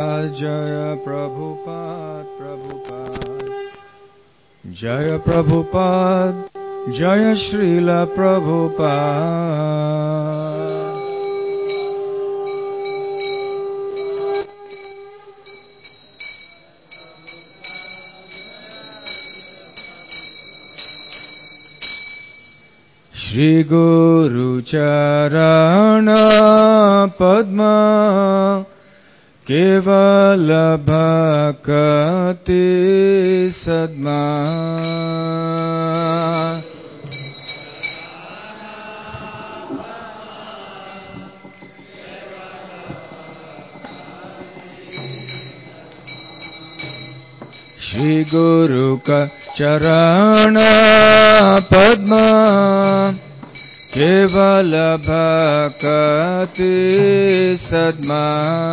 Jaya Prabhupada, Prabhupada. Jaya Prabhupada, Jaya Srila Prabhupada. Shri Guru Charana Padma Kevala Bhakti Sadma Shri Guru Charana Padma Kevala Bhakti Sadma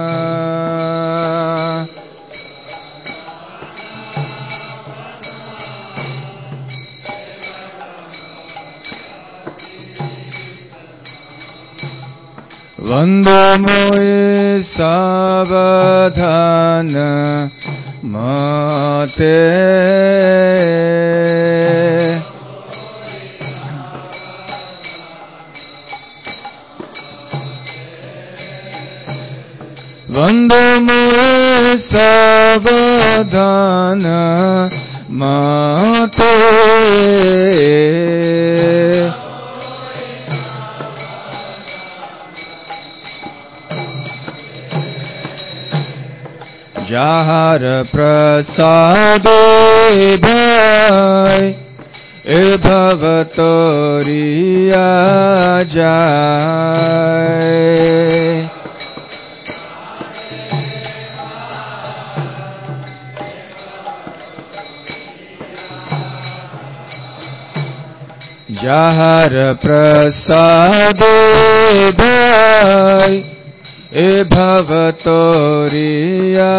Vandamoye Savadhana Mate Vandamoye Savadhana Mate Jahar Prasade Bhai Bhavatoriya Jai Jahar Prasade Bhai Bhavatoriya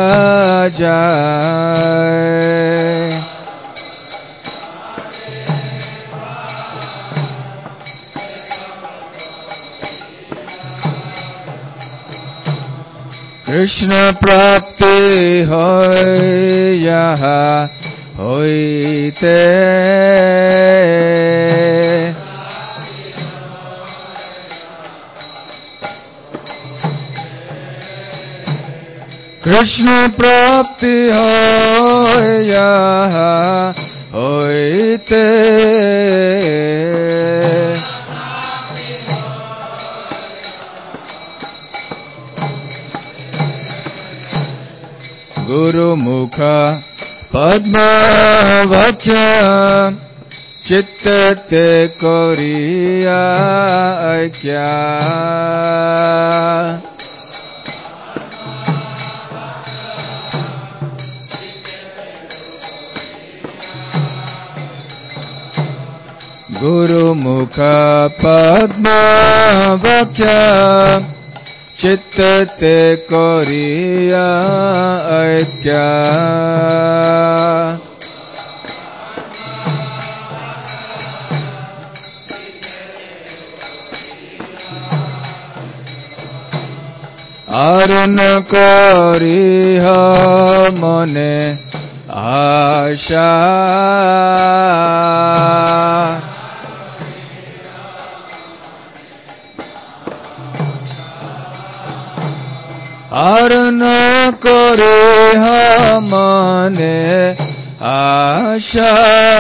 Jai Krishna Prapti Hoy Yaha Hoite Krishna Prapti Hoy Yaha Hoite Guru Mukha Padma Vakya Chittate Koriya Aikya Guru Mukha Padma Vakya Chittate Koriya Aikya Aruna Koriha Mone Asha Aruna Koriha Mane Asha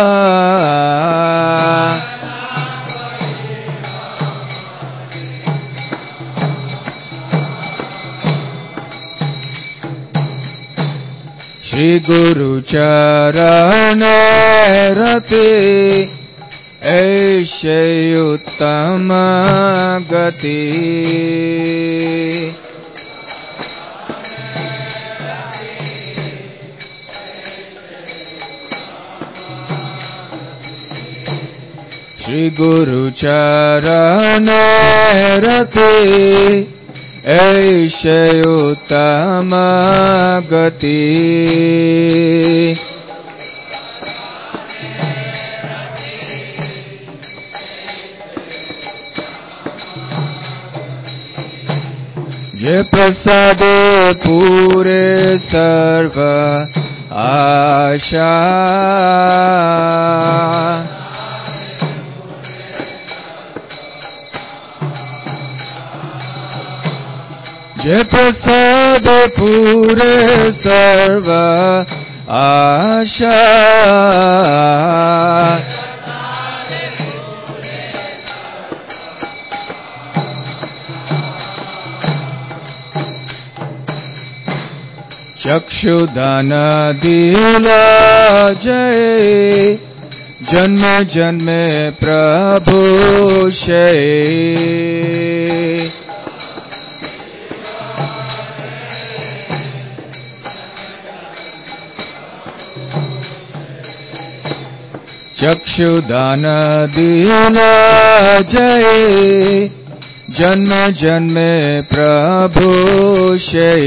Shri Guru Charane Rati Aishe Uttama Gati Shri Guru Charane Rati Aishe Uttama Gati Je prasade pure सर्व आशा। जय प्रसाद पूरे सर्व आशा। चक्षुदान दिला जय, जन्म जन्मे प्रभु शय। चक्षुदान दिला जय, जन्म जन्मे प्रभु शय।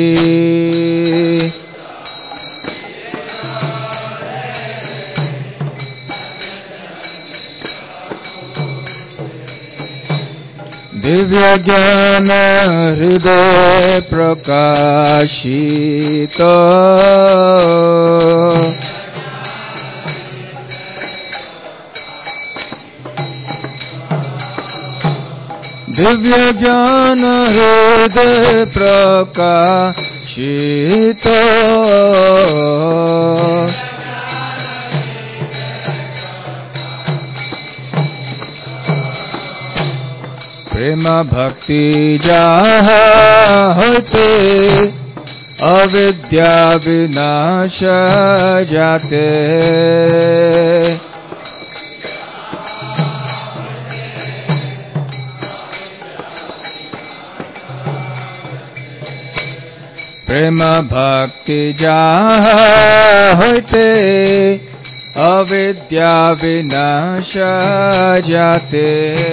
दिव्य ज्ञान हृदय प्रकाशित, दिव्य ज्ञान हृदय प्रकाशित। प्रेम भक्ति जहाँ होते, अविद्या विनाश जाते। प्रेम भक्ति जहाँ होते, अविद्या विनाश जाते।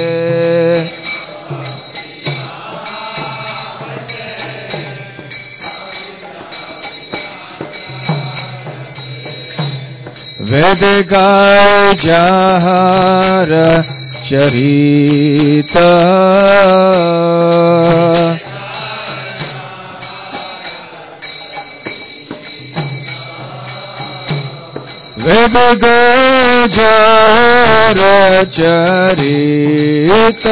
वेद गाय जहाँ चरित, वेद गाय जहाँ चरित।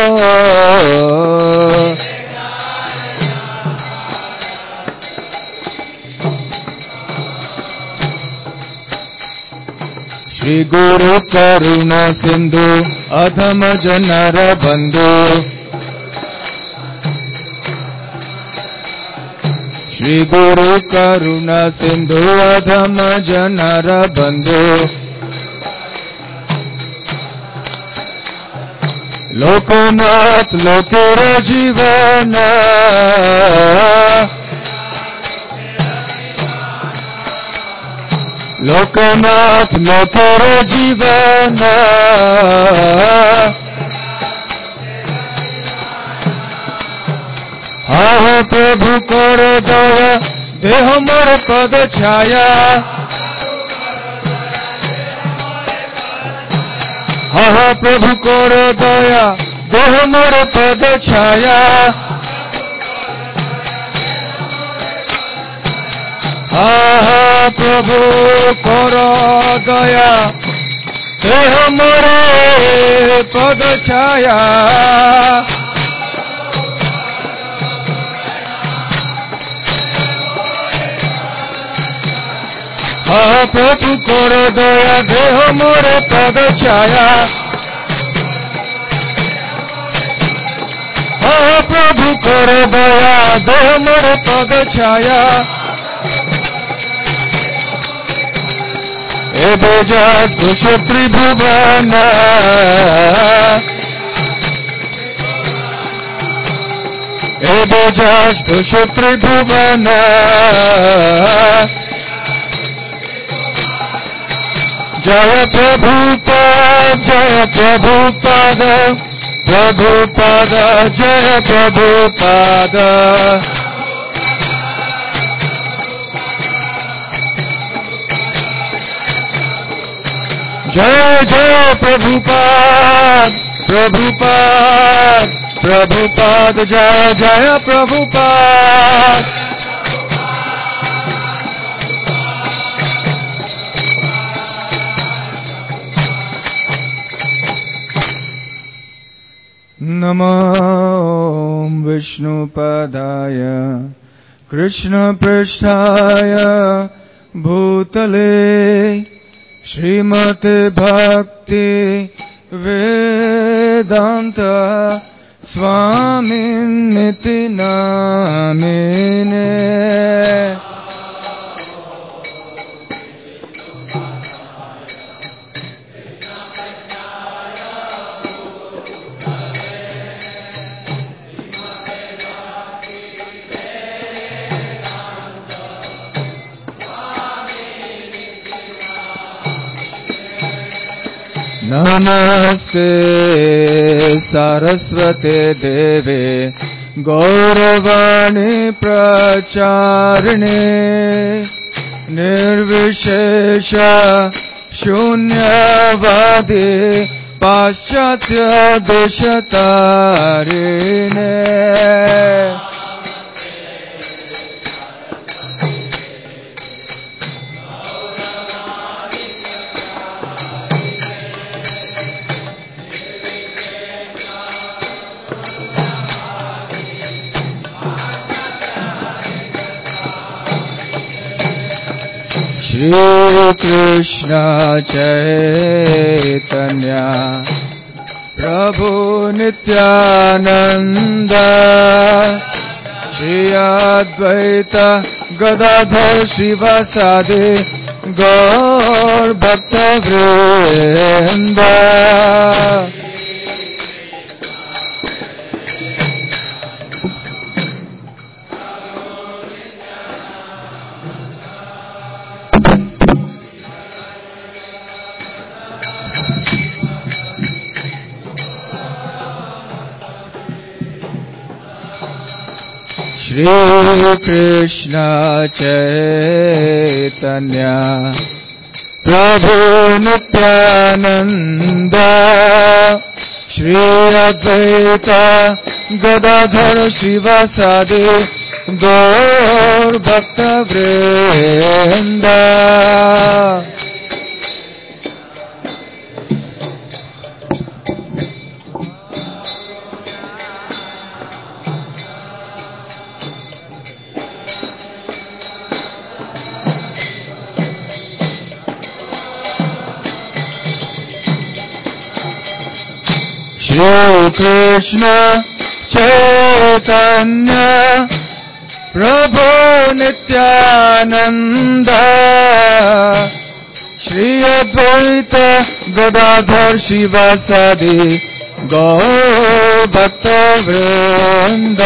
श्री गुरु करुणा सिंधु अधम जनर बंधु, श्री गुरु करुणा सिंधु अधम जनर बंधु। लोकनाथ लोकेर जीवन, लोकनाथ लोकेर जीवन। हाँ प्रभु कर दया, देह मोर पद छाया। हाँ प्रभु कर दया, देह मोर पद छाया। हाँ प्रभु कर दया, देह मोर पद छाया। हाँ प्रभु कर दया, देह मोर पद छाया। हाँ प्रभु कर दया, देह मोर पद छाया। ए बेजात कुश त्रिभुवन, ए बेजात कुश त्रिभुवन। जय प्रभुपाद, जय प्रभुपाद, प्रभुपाद जय प्रभुपाद। जय जय प्रभुपाद, प्रभुपाद, प्रभुपाद जय जय प्रभुपाद। नमो विष्णुपदाय कृष्णपृष्ठाय भूतले श्रीमते भक्ति वेदांत स्वामिनिति नामिने। नमस्ते सरस्वते देवे गौरवाणी प्रचारिणे निर्विशेष शून्यवादी पाश्चात्य देशतारिणे। श्री कृष्ण चैतन्य प्रभु नित्यानंद श्री अद्वैत गदाधर शिवासादि गौर भक्तवृंद। श्री कृष्ण चैतन्य प्रभु नित्यानंद श्री अद्वैत गदाधर शिवासादि गौर भक्तवृंद। श्री कृष्ण चैतन्य प्रभु नित्यानंद श्री अद्वैत गदाधर शिवासादि गौर भक्तवृंद।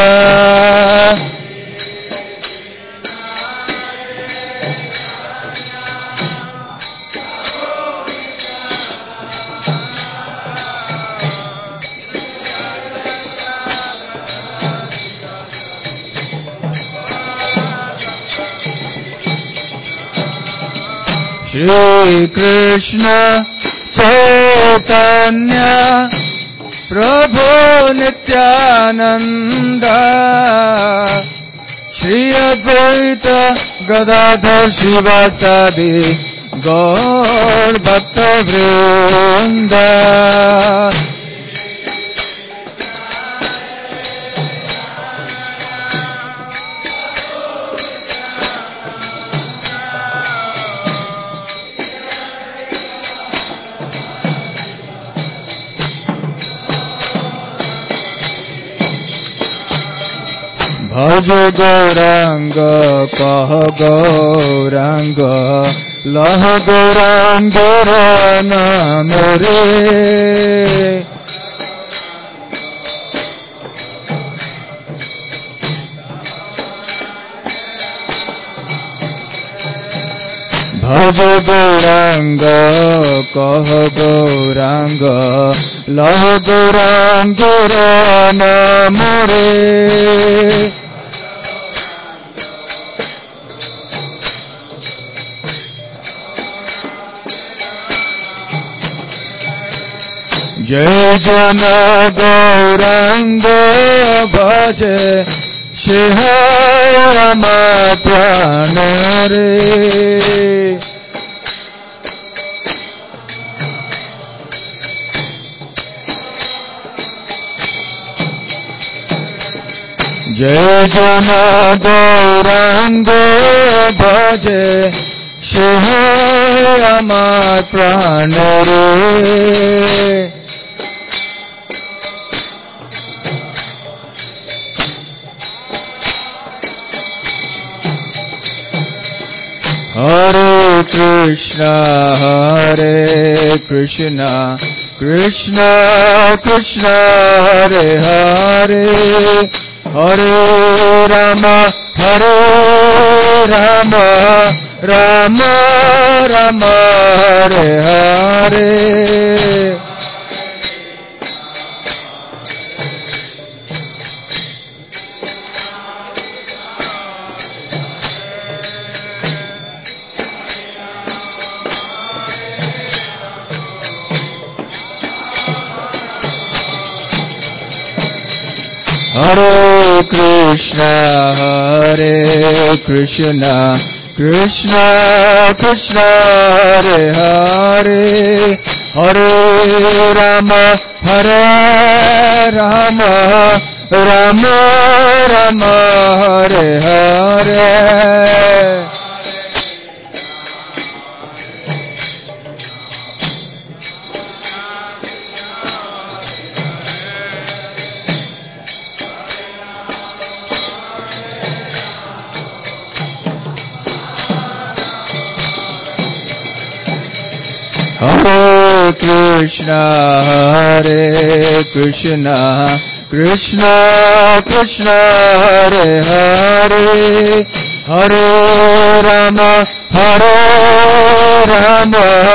श्री कृष्ण चैतन्य प्रभु नित्यानंद श्री अद्वैत गदाधर शिवासादि गौर भक्तवृंद। भज गौरांग कह गौरांग लह गौरांग नाम रे। भज गौरांग कह गौरांग लह गौरांग नाम रे। जय जन गौरांग भजे शिहरम प्राण रे। जय जन गौरांग भजे সে আমার প্রাণ রে হরে Krishna Krishna Krishna Hare Hare Hare Ram Ram Ram Hare Hare Hare Krishna Krishna Krishna Hare Hare Hare Ram Ram Ram Hare Hare Hare Krishna Krishna Krishna Hare Hare Hare Ram Ram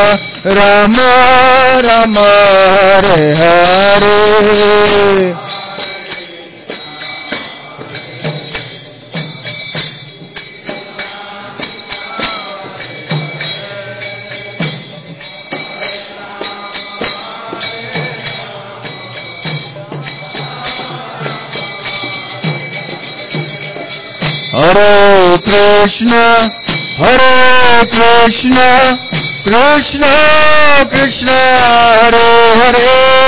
Ram Hare Hare Hare Krishna Krishna Krishna Hare Hare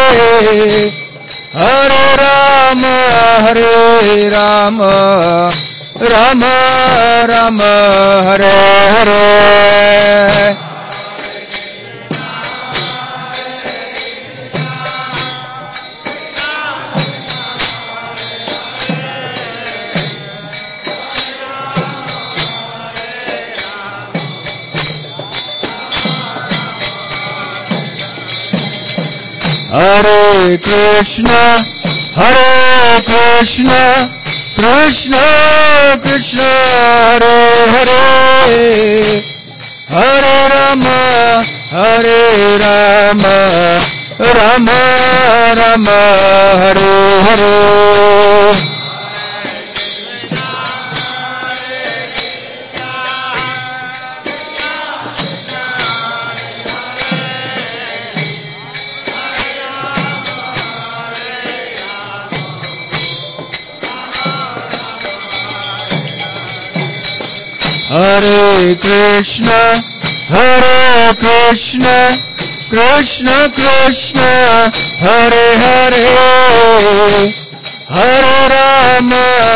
Hare Ram Ram Ram Hare Hare Hare Krishna Krishna Krishna Hare Hare Hare Ram Ram Ram Hare Hare Hare Krishna Krishna Krishna Hare Hare Hare Ram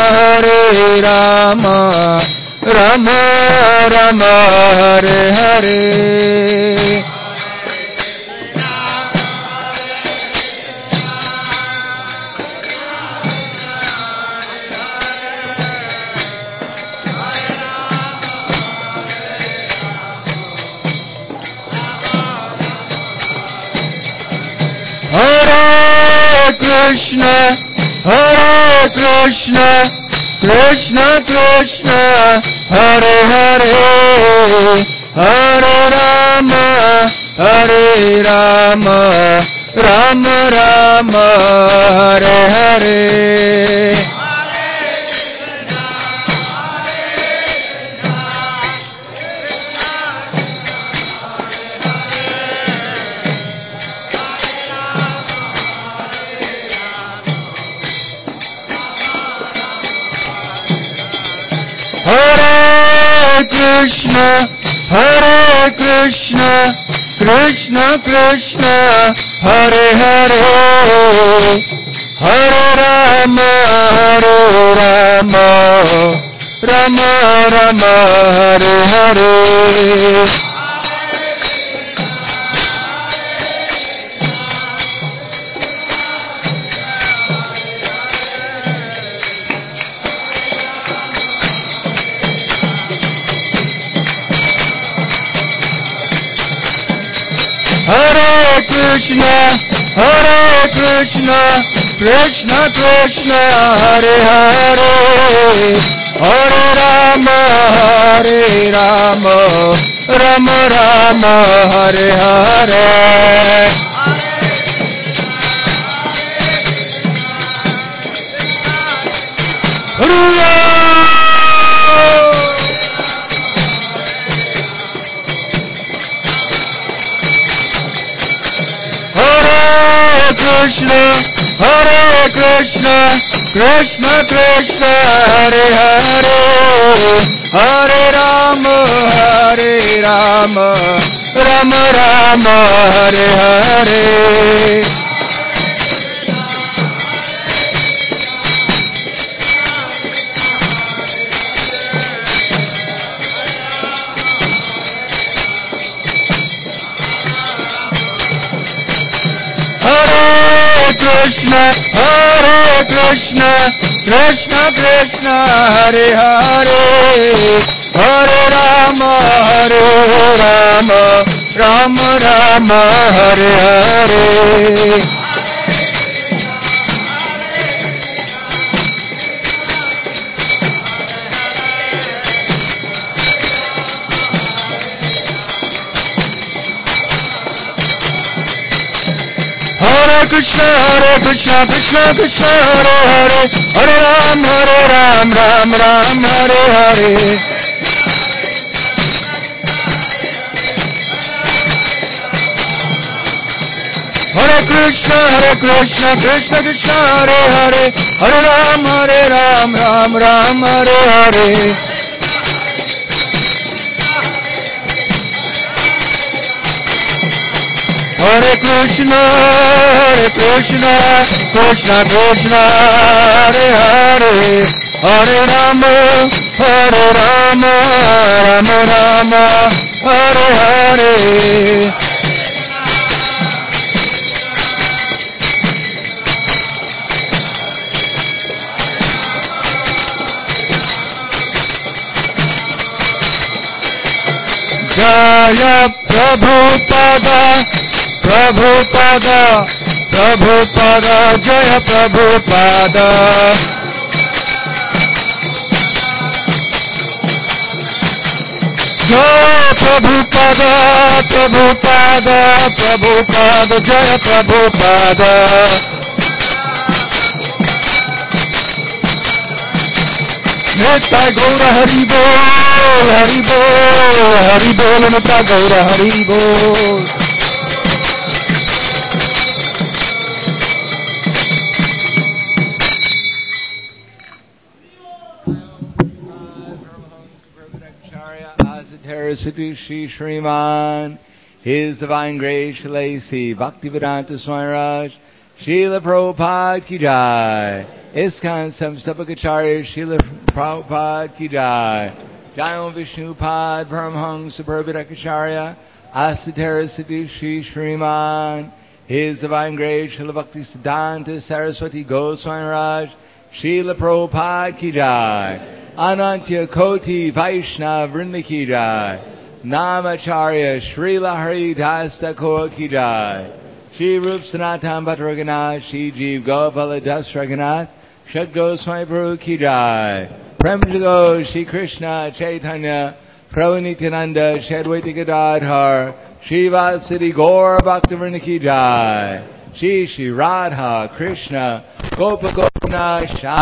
Ram Ram Hare Hare Hare Krishna Krishna Krishna Hare Hare Hare Ram Ram Ram Hare Hare Hare Krishna Krishna Krishna Hare Hare Hare Rama, Rama Rama, Hare Hare. Hare Krishna, Krishna Krishna, Hare Hare, Hare Rama, Rama Rama, Hare Hare. Hare Krishna, Krishna Krishna, Hare Hare, Hare Rama, Rama Rama, Hare Hare. Krishna, Krishna Krishna, Hare Hare, Hare Rama, Rama Rama, Hare Hare. Hare Krishna, Krishna Krishna, Hare Hare, Hare Ram, Ram Ram, Hare Hare. Hare Krishna, Krishna Krishna, Hare Hare, Hare Ram, Ram Ram, Hare Hare. Hare Krishna, Krishna Krishna, Hare Hare, Hare Rama, Rama Rama, Hare Hare. Jaya Prabhupada, Jaya Prabhupada. Jaya Prabhupada, Jaya Prabhupada. Nitya Gaura Hari Bol, Nitya Gaura Hari Bol. Siddhi Shri Shriman, His Divine Grace Shalasi Bhaktivedanta Swami Raj, Srila Prabhupada Ki Jai, ISKCON Samstapakacharya Srila Prabhupada Ki Jai, Jayam Vishnupad Paramhangsa Prabhupada Asatara Siddhi Shri Shriman, His Divine Grace Srila Bhakti Siddhanta Saraswati Goswami Raj, Srila Prabhupada Ki Jai, Anantya Koti Vaishnav Vrinda Ki Jai, Namacharya Srila Haridas Thakur Ki Jai, Shri Rup Sanatan Bhattaraganath, Shri Jeev Gopala Das Raghunath, Shad Goswami Prabhu Ki Jai, Premjago Shri Krishna Chaitanya, Prabhu Nityananda, Shri Advaita Gadadhar, Shri Vasudeva Gaur Bhaktivinoda Ki Jai, Shri Radha Krishna Gopa Gopinath